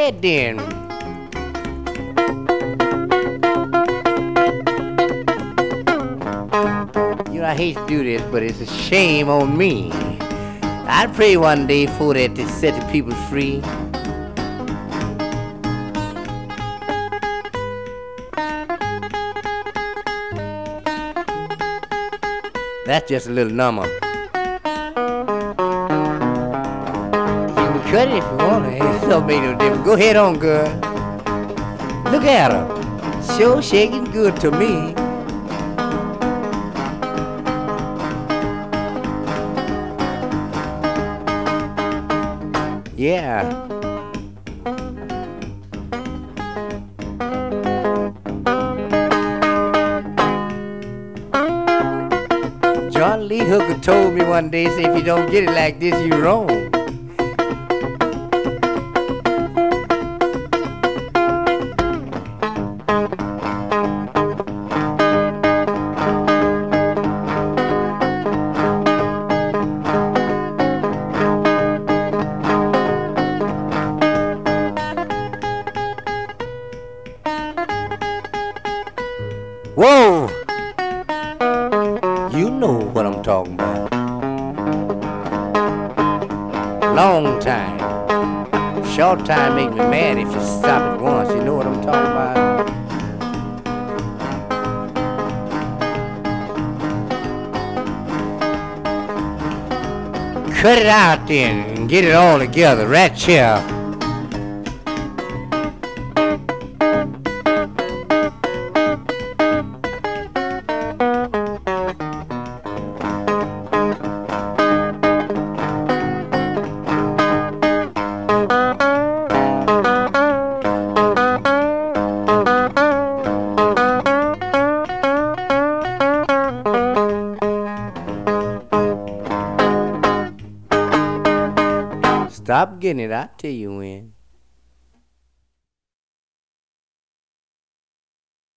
ahead then. You know, I hate to do this, but it's a shame on me. I pray one day for that to set the people free. That's just a little number. You can cut it if you want to. It don't make no difference. Go ahead on, girl. Look at her. Sure shaking good to me. Yeah. John Lee Hooker told me one day, say, if you don't get it like this, you wrong. Whoa! You know what I'm talking about. Long time. Short time make me mad if you stop at once. You know what I'm talking about? Cut it out then and get it all together right here. Stop getting it, I'll tell you when.